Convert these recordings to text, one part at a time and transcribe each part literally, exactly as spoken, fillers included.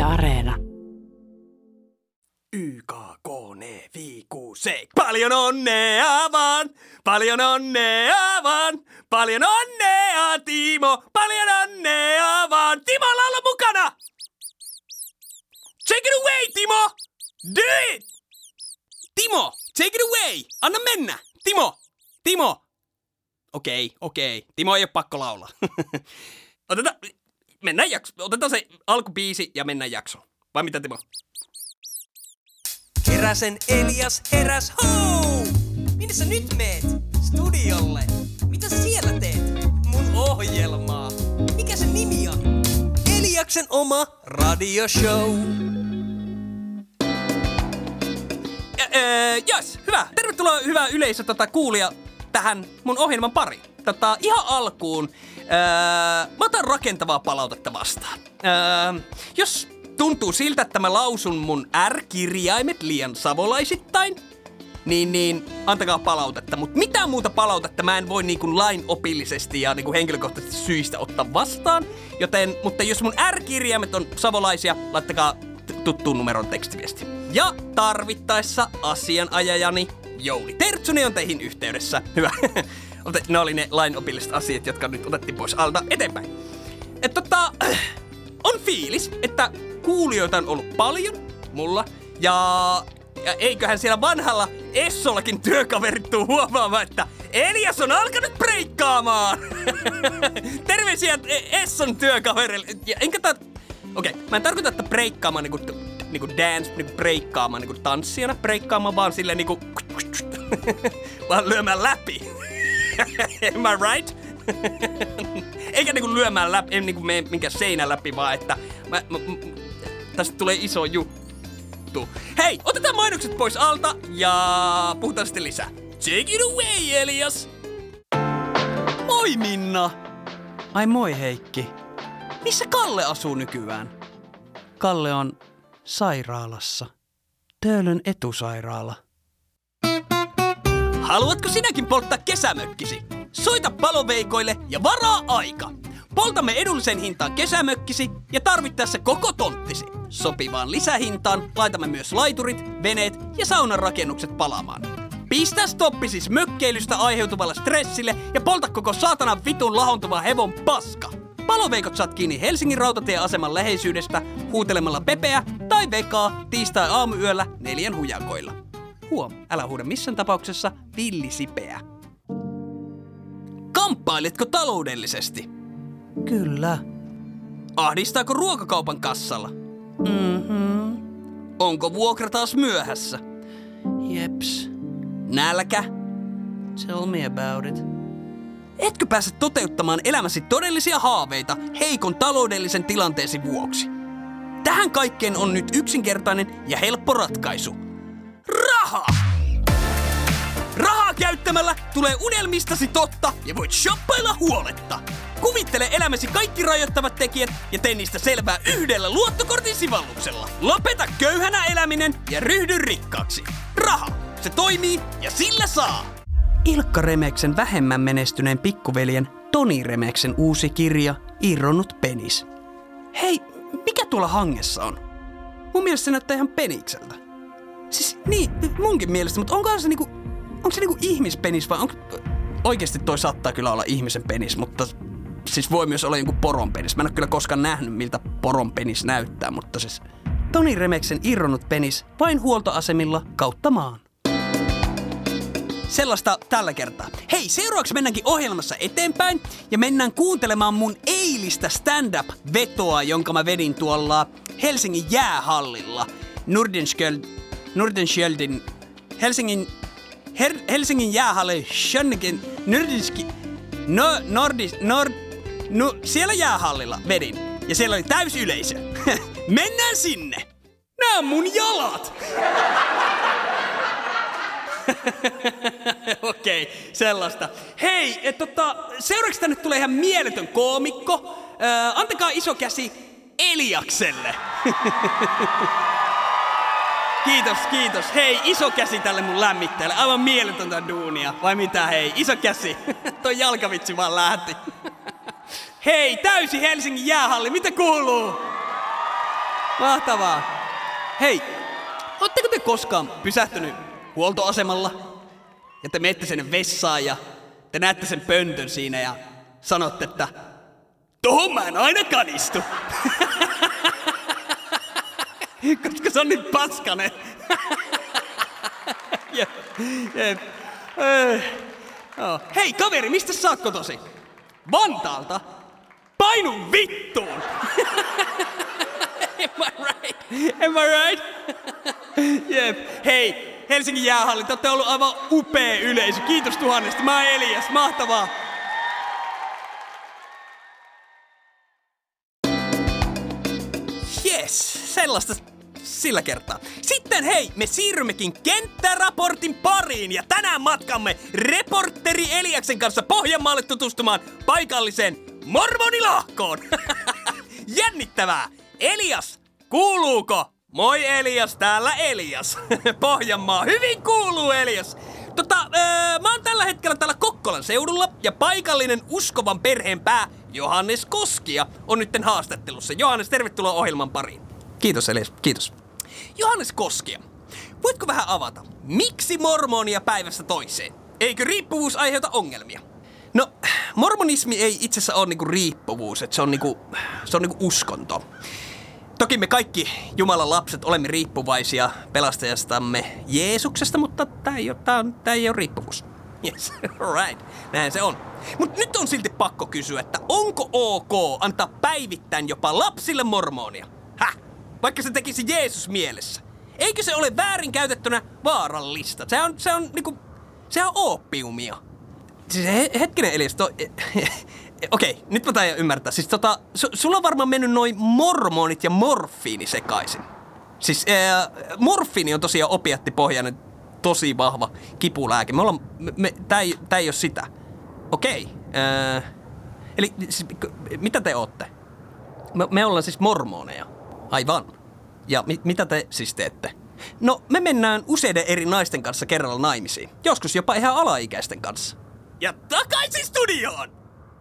Areena. Y K K N viiku se. Paljon onnea vaan, paljon onnea vaan, paljon onnea Timo, paljon onnea vaan. Timolla olla mukana! Take it away, Timo! Do it! Timo, take it away! Anna mennä! Timo! Timo! Okei, okei. Timo ei ole pakko laulaa. Otetaan, mennään jakso. Otetaan se alkubiisi ja mennään jaksoon. Vai mitä, Timo? Heräsen Elias heräs, hou! Minne sä nyt meet? Studiolle. Mitä sä siellä teet? Mun ohjelmaa. Mikä sen nimi on? Eliaksen oma radioshow. Öö, jas, hyvä. Tervetuloa hyvä yleisö tota, kuulija tähän mun ohjelman pariin. Tota, ihan alkuun öö, mä otan rakentavaa palautetta vastaan. Öö, jos tuntuu siltä, että mä lausun mun R-kirjaimet liian savolaisittain, niin, niin antakaa palautetta. Mutta mitään muuta palautetta mä en voi niin kuin lainopillisesti ja niin kuin henkilökohtaisesti syistä ottaa vastaan. Joten, mutta jos mun R-kirjaimet on savolaisia, laittakaa t- tuttuun numeron tekstiviesti. Ja tarvittaessa asianajajani Jouni Tertsunen on teihin yhteydessä. Hyvä. Ne oli ne lainopilliset asiat, jotka nyt otettiin pois alta eteenpäin. Et tota, on fiilis, että kuulijoita on ollut paljon mulla. Ja, ja eiköhän siellä vanhalla Essollakin työkaverit tuu huomaamaan, että Elias on alkanut breikkaamaan. Terveisiä Esson työkaverille. Ja enkä tar... Okei, okay, mä en tarkoita, että breikkaamaan niinku, niinku dance, niinku breikkaamaan niinku tanssijana. Breikkaamaan vaan silleen niinku... vaan lyömään läpi. Am I right? Eikä niinku lyömään läpi, ei niinku mene minkään seinän läpi, vaan että mä, mä, mä, tästä tulee iso juttu. Hei, otetaan mainokset pois alta ja puhutaan sitten lisää. Take it away, Elias! Moi Minna! Ai moi Heikki. Missä Kalle asuu nykyään? Kalle on sairaalassa. Töölön etusairaala. Haluatko sinäkin polttaa kesämökkisi? Soita Paloveikoille ja varaa aika. Poltamme edullisen hintaan kesämökkisi ja tarvittaessa koko tonttisi. Sopivaan lisähintaan laitamme myös laiturit, veneet ja saunan rakennukset palaamaan. Pistä stoppi siis mökkeilystä aiheutuvalle stressille ja polta koko saatanan vitun lahontuva hevon paska. Paloveikot saat kiinni Helsingin rautatieaseman läheisyydestä huutelemalla Pepeä tai Vekaa tiistai-aamuyöllä neljän hujakoilla. Huom, älä huuda missään tapauksessa villisipeä. Kamppailetko taloudellisesti? Kyllä. Ahdistaako ruokakaupan kassalla? Mhm. Onko vuokra taas myöhässä? Jeps. Nälkä? Tell me about it. Etkö pääse toteuttamaan elämäsi todellisia haaveita heikon taloudellisen tilanteesi vuoksi? Tähän kaikkeen on nyt yksinkertainen ja helppo ratkaisu. Raha! Rahaa käyttämällä tulee unelmistasi totta ja voit shoppailla huoletta. Kuvittele elämäsi kaikki rajoittavat tekijät ja tee niistä selvää yhdellä luottokortin sivalluksella. Lopeta köyhänä eläminen ja ryhdy rikkaaksi. Raha! Se toimii ja sillä saa! Ilkka Remeksen vähemmän menestyneen pikkuveljen Toni Remeksen uusi kirja Irronnut penis. Hei, mikä tuolla hangessa on? Mun mielestä se näyttää ihan penikseltä. Siis niin, munkin mielestä, mutta onko se niinku, onko se niinku ihmispenis vai onko... Oikeesti toi saattaa kyllä olla ihmisen penis, mutta siis voi myös olla joku poron penis. Mä en ole kyllä koskaan nähnyt, miltä poron penis näyttää, mutta siis... Toni Remeksen Irronnut penis vain huoltoasemilla kautta maan. Sellaista tällä kertaa. Hei, seuraavaksi mennäänkin ohjelmassa eteenpäin ja mennään kuuntelemaan mun eilistä stand-up-vetoa, jonka mä vedin tuolla Helsingin jäähallilla. Nordenskjöld... Nordenskjöldin... Helsingin... Her, Helsingin jäähalli... Schönnigen... Nordenski... No... Nordis... Nord... No... Siellä jäähallilla vedin. Ja siellä oli täys yleisö. Mennään sinne! Nää on mun jalat! Okei, okay, sellaista. Hei, et, tota, seuraavaksi tänne tulee ihan mieletön koomikko. Ö, antakaa iso käsi Eliakselle. Kiitos, kiitos. Hei, iso käsi tälle mun lämmittäjälle. Aivan mieletöntä duunia. Vai mitä, hei? Iso käsi. Toi jalkavitsi vaan lähti. Hei, täysi Helsingin jäähalli. Mitä kuuluu? Mahtavaa. Hei, ootteko te koskaan pysähtynyt huoltoasemalla ja te menette sinne vessaan ja te näette sen pöntön siinä ja sanotte, että tohon mä en ainakaan istu. Koska se on niin paskanen. jep, jep. Oh. Hei kaveri, mistä sä oot kotosi? Vantaalta? Painu vittuun! Am I right? Am I right? Jep. Hei, Helsingin jäähalli, te ootte ollut aivan upea yleisö. Kiitos tuhannesta. Mä oon Elias. Mahtavaa. Yes, sellaista sillä kertaa. Sitten hei, me siirrymmekin kenttäraportin pariin ja tänään matkamme reporteri Eliaksen kanssa Pohjanmaalle tutustumaan paikalliseen mormonilahkoon. Jännittävää! Elias, kuuluuko? Moi Elias, täällä Elias. Pohjanmaa, hyvin kuuluu Elias. Tota, öö, mä oon tällä hetkellä täällä Kokkolan seudulla ja paikallinen uskovan perheen pää Johannes Koskia on nytten haastattelussa. Johannes, tervetuloa ohjelman pariin. Kiitos Elias, kiitos. Johannes Koskia, voitko vähän avata, miksi mormonia päivästä toiseen? Eikö riippuvuus aiheuta ongelmia? No, mormonismi ei itse asiassa ole niinku riippuvuus, että se on niinku, se on niinku uskonto. Toki me kaikki Jumalan lapset olemme riippuvaisia pelastajastamme Jeesuksesta, mutta tää ei ole, tää on, tää ei ole riippuvuus. Yes, right, näin se on. Mut nyt on silti pakko kysyä, että onko ok antaa päivittäin jopa lapsille mormonia? Häh? Vaikka se tekisi Jeesus mielessä. Eikö se ole väärinkäytettynä vaarallista? Se on, se on niinku, sehän on oopiumia. Siis he, hetkinen Elias, to... Okei, okay, nyt mä taidan ymmärtää. Siis tota, su, sulla on varmaan mennyt noin mormonit ja morfiini sekaisin. Siis ää, morfiini on tosiaan opiattipohjainen, tosi vahva kipulääke. Me ollaan, me, me, tää, ei, tää ei oo sitä. Okei. Okay, eli siis, mitä te ootte? Me, me ollaan siis mormoneja. Aivan. Ja mi, mitä te siis teette? No, me mennään useiden eri naisten kanssa kerralla naimisiin. Joskus jopa ihan alaikäisten kanssa. Ja takaisin studioon!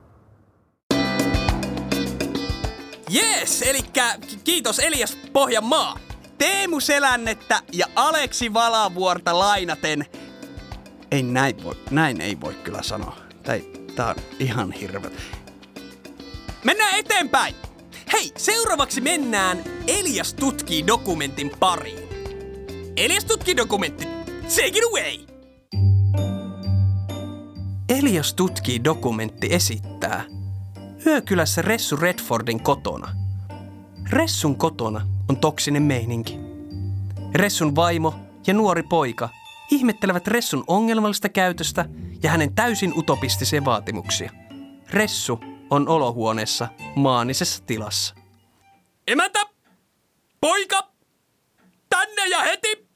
Jees, elikkä kiitos Elias Pohjanmaa. Teemu Selännettä ja Aleksi Valavuorta lainaten. Ei näin voi, näin ei voi kyllä sanoa. Tää, tää on ihan hirveä. Mennään eteenpäin. Hei, seuraavaksi mennään Elias tutkii dokumentin pariin. Elias tutkii dokumentti. Take it away! Elias tutkii dokumentti esittää Yökylässä Ressu Redfordin kotona. Ressun kotona on toksinen meininki. Ressun vaimo ja nuori poika ihmettelevät Ressun ongelmallista käytöstä ja hänen täysin utopistisia vaatimuksia. Ressu on olohuoneessa maanisessa tilassa. Emäntä! Poika! Tänne ja heti!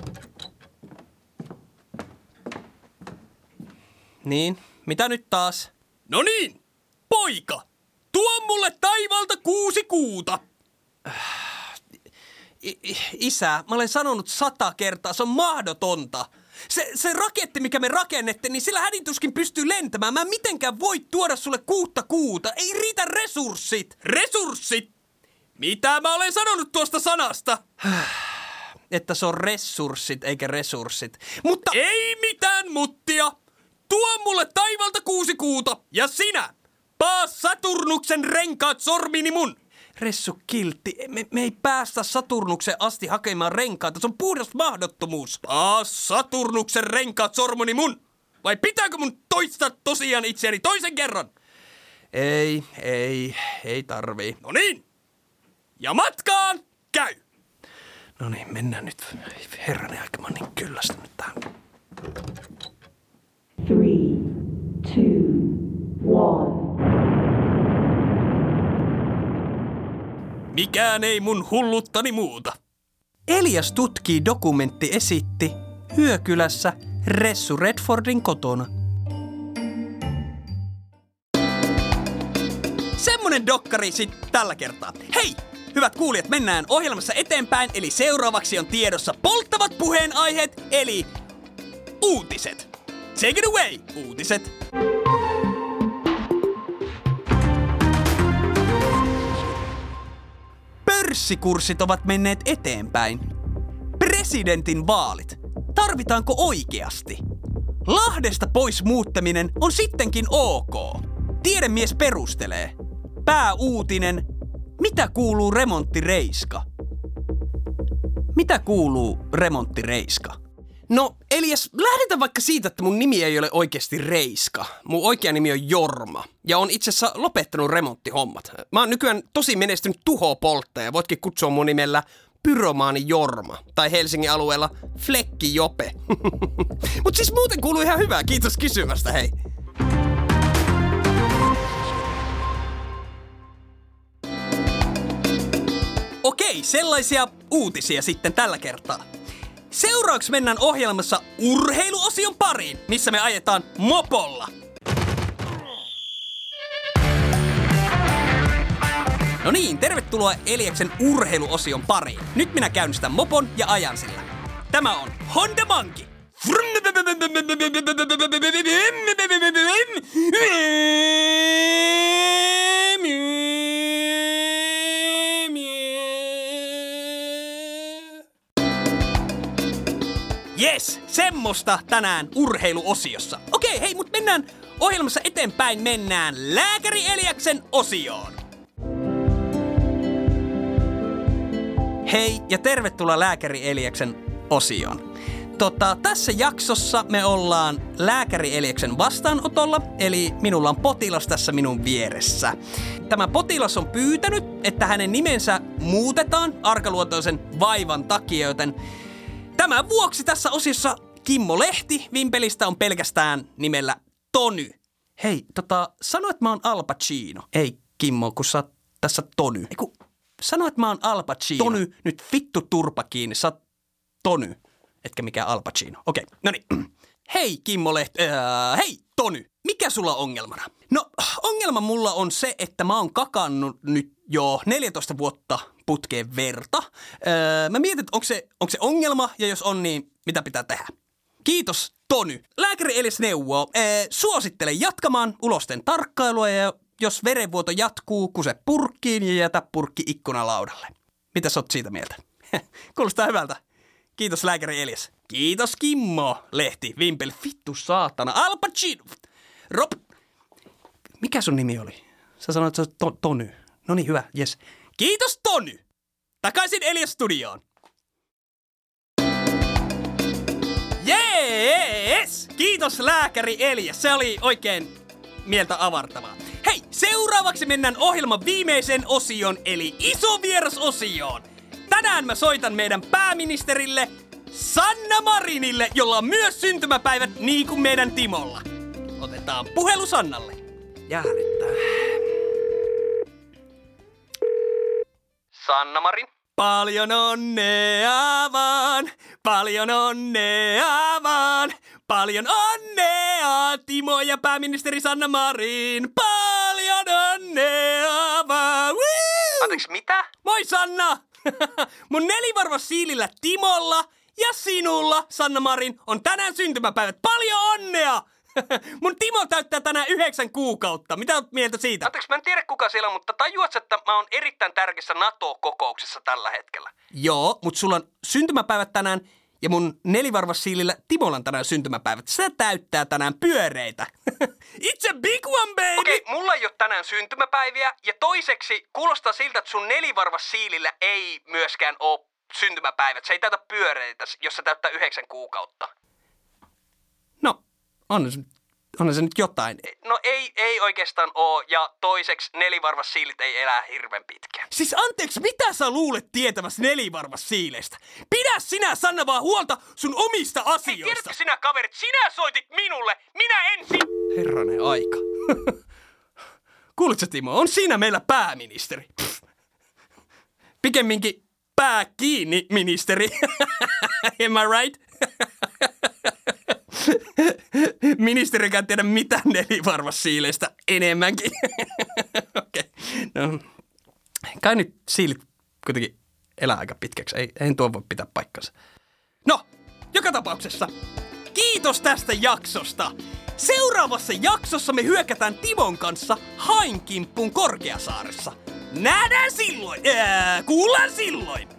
Niin, mitä nyt taas? No niin! Poika! Tuo mulle taivalta kuusi kuuta! I- isä, mä olen sanonut sata kertaa, se on mahdotonta. Se, se raketti, mikä me rakennette, niin sillä hädintuskin pystyy lentämään. Mä en mitenkään voi tuoda sulle kuutta kuuta. Ei riitä resurssit. Resurssit? Mitä mä olen sanonut tuosta sanasta? Että se on resurssit eikä resurssit. Mutta ei mitään muttia. Tuo mulle taivalta kuusi kuuta. Ja sinä, paa Saturnuksen renkaat sormini mun. Ressu kiltti, me, me ei päästä Saturnuksen asti hakemaan renkaita. Se on puhdas mahdottomuus. Paa Saturnuksen renkaat sormoni mun. Vai pitääkö mun toistaa tosiaan itseäni toisen kerran? Ei, ei, ei tarvii. No niin. Ja matkaan käy. No niin, mennään nyt. Herranen aika, mä oon niin kyllästynyt tähän. Three, two, one. Mikään ei mun hulluttani muuta. Elias tutkii dokumentti esitti Yökylässä Ressu Redfordin kotona. Semmonen dokkari sit tällä kertaa. Hei! Hyvät kuulijat, mennään ohjelmassa eteenpäin, eli seuraavaksi on tiedossa polttavat puheenaiheet, eli uutiset. Take it away, uutiset. pörssikurssit ovat menneet eteenpäin. Presidentin vaalit. Tarvitaanko oikeasti? Lahdesta pois muuttaminen on sittenkin ok. Tiedemies perustelee. Pääuutinen. Mitä kuuluu remonttireiska? Mitä kuuluu remonttireiska? No, Elias, lähdetään vaikka siitä, että mun nimi ei ole oikeasti Reiska. Mun oikea nimi on Jorma. Ja on itse asiassa lopettanut remonttihommat. Mä oon nykyään tosi menestynyt tuhopolttaja. Voitkin kutsua mun nimellä Pyromaani Jorma. Tai Helsingin alueella Flekki Jope. Mut siis muuten kuuluu ihan hyvää. Kiitos kysymästä, hei. Okei, sellaisia uutisia sitten tällä kertaa. Seuraavaksi mennään ohjelmassa urheiluosion pariin, missä me ajetaan mopolla. No niin, tervetuloa Eliaksen urheiluosion pariin. Nyt minä käynnistän mopon ja ajan sillä. Tämä on Honda Monkey. Jes, semmoista tänään urheiluosiossa. Okei, hei, mut mennään ohjelmassa eteenpäin, mennään Lääkäri Eliaksen osioon. Hei ja tervetuloa Lääkäri Eliaksen osioon. Tota, tässä jaksossa me ollaan Lääkäri Eliaksen vastaanotolla, eli minulla on potilas tässä minun vieressä. Tämä potilas on pyytänyt, että hänen nimensä muutetaan arkaluontoisen vaivan takia, joten tämän vuoksi tässä osiossa Kimmo Lehti Vimpelistä on pelkästään nimellä Tony. Hei, tota, sano, että mä oon Al Pacino. Ei, Kimmo, kun sä oot tässä Tony. Ei, kun sano, että mä oon Al Pacino. Tony, nyt vittu turpa kiinni, sä oot Tony, etkä mikään Al Pacino. Okei, okay, no niin. Hei, Kimmo Lehti, äh, hei, Tony, mikä sulla on ongelmana? No, ongelma mulla on se, että mä oon kakannut nyt jo neljätoista vuotta putkeen verta. Öö, mä mietin, että onko se, onko se ongelma, ja jos on, niin mitä pitää tehdä? Kiitos, Tony. Lääkäri Elias neuvoo. Öö, suosittele jatkamaan ulosten tarkkailua, ja jos verenvuoto jatkuu, kuse purkkiin ja jätä purkki ikkunalaudalle. Mitä sä oot siitä mieltä? Kuulostaa hyvältä. Kiitos, Lääkäri Elias. Kiitos, Kimmo Lehti. Vimpel, vittu saatana. Al Pacino. Rob. Mikä sun nimi oli? Sä sanoit, että se on to- Tony. No niin, hyvä, jes. Kiitos, Tony! Takaisin Elias studioon. Jees! Kiitos, Lääkäri Elias. Se oli oikein mieltä avartavaa. Hei, seuraavaksi mennään ohjelman viimeiseen osioon, eli isovierasosioon. Tänään mä soitan meidän pääministerille Sanna Marinille, jolla on myös syntymäpäivät niin kuin meidän Timolla. Otetaan puhelu Sannalle. Jäädyttää. Sanna Marin. Paljon onnea vaan, paljon onnea vaan, paljon onnea Timo ja pääministeri Sanna Marin. Paljon onnea vaan. Woo! Anteeksi, mitä? Moi Sanna! Mun nelivarvassiilillä Timolla ja sinulla, Sanna Marin, on tänään syntymäpäivät. Paljon onnea! Mun Timo täyttää tänään yhdeksän kuukautta. Mitä oot mieltä siitä? Anteeksi, mä en tiedä kuka siellä on, mutta tajuat, että mä oon erittäin tärkeässä NATO-kokouksessa tällä hetkellä. Joo, mutta sulla on syntymäpäivät tänään ja mun nelivarvassiilillä Timolla on tänään syntymäpäivät. Se täyttää tänään pyöreitä. It's a big one, baby! Okei, okay, mulla ei ole tänään syntymäpäiviä ja toiseksi kuulostaa siltä, että sun nelivarvassiilillä ei myöskään ole syntymäpäivät. Se ei täytä pyöreitä, jos se täyttää yhdeksän kuukautta. No. On se, on se nyt jotain. No ei, ei oikeastaan oo, ja toiseksi nelivarvassiilit ei elää hirveän pitkään. Siis anteeksi, mitä sä luulet tietävässä nelivarvassiileistä? Pidä sinä, Sanna, vaan huolta sun omista asioista. Hei, tiedätkö sinä, kaverit, sinä soitit minulle, minä ensin. Herranen aika. Kuulitko, Timo, on siinä meillä pääministeri. Pff. Pikemminkin pää kiinni, ministeri. Am I right? Ministerikään tiedä mitään nelivarvassiileistä enemmänkin. Okei. Okay. No, kai nyt siilit kuitenkin elää aika pitkäksi. Ei, ei tuo voi pitää paikkansa. No, joka tapauksessa. Kiitos tästä jaksosta. Seuraavassa jaksossa me hyökätään Timon kanssa hainkimppuun Korkeasaaressa. Nähdään silloin. Ää, kuullaan silloin.